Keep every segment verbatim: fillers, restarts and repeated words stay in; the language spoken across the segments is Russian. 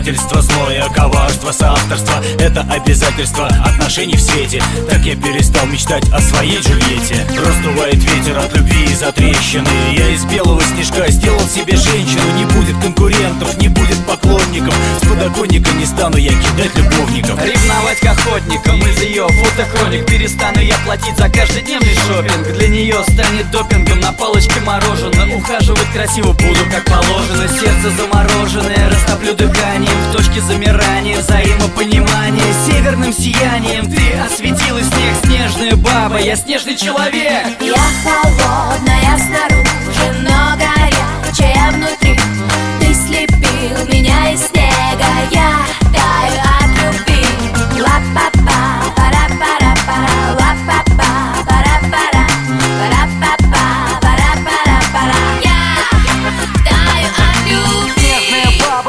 предательство, злое коварство, соавторство — это обязательство отношений в свете. Так я перестал мечтать о своей Джульетте. Раздувает ветер от любви из-за трещины. Я из белого снежка сделал себе женщину. Не будет конкурентов, не будет поклонников. С подоконника не стану я кидать любовников. Ревновать к охотникам из ее фотохроник. Перестану я платить за каждодневный шопинг. Для нее станет допингом на палочке мороженое. Ухаживать красиво буду, как положено. Сердце замороженное растоплю дыханием. В точке замирания взаимопонимания. Северным сиянием ты осветила снег, снежная баба. Я снежный человек. Я холодная снаружи, но горячая внутри. Ты слепил меня из снега, я таю от любви. Ла-па-па, пара-пара-пара, ла-па-па, пара-пара, пара-па-па, пара-пара-пара. Я таю от любви. Снежная баба,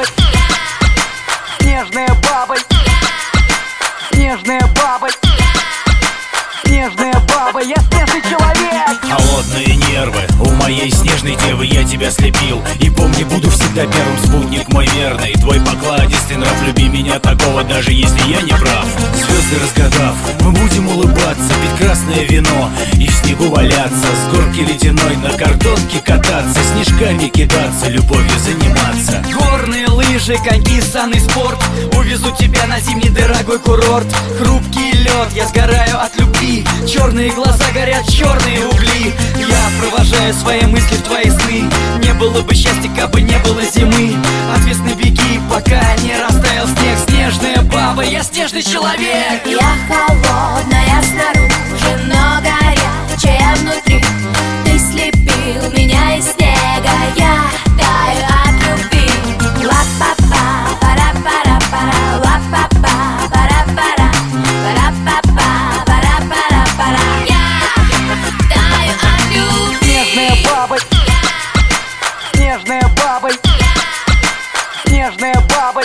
снежная баба, снежная баба, снежная баба. Я снежный человек. Холодные нервы у моей снежной девы, я тебя слепил. И помни, буду всегда первым, спутник мой верный. Твой покладистый нрав, люби меня такого, даже если я не прав. Звезды разгадав, мы будем улыбаться, пить красное вино и в снегу валяться. С горки ледяной на картонке кататься, снежками кидаться, любовью заниматься. Горные лыжи, коньки, санный спорт. Увезу тебя на зимний дорогой курорт. Хрупкий лед, я сгораю от любви. Черные глаза горят, черные угли. Я провожаю свои мысли в твои сны. Не было бы счастья, кабы не было зимы. От весны беги, пока не растаял снег. Снежная баба, я снежный человек. Я холодная снаружи, но горячая внутри. Ты слепил меня из снега, я таю от любви. Ла-па-па, пара-пара-пара, ла-па-па, пара-пара, пара-па-па, пара-пара-пара. Я таю от любви. Снежная баба, снежная баба, снежная баба,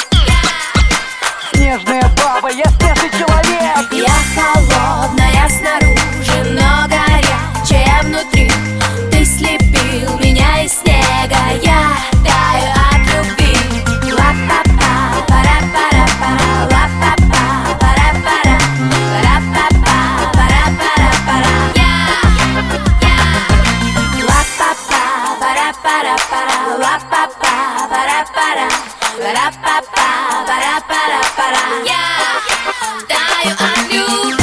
снежная баба. Я снежный человек. Я холодная снаружи, но горячая внутри. Ты слепил меня из снега, я таю от любви. Ла-па-па, пара-пара-пара, ла-па-па, пара-пара, пара-па-па, пара-пара-пара. Я, я, ла-па-па, пара-пара-пара, ла-па-па, пара-пара, пара-па-па, пара-пара-пара. Я таю от любви.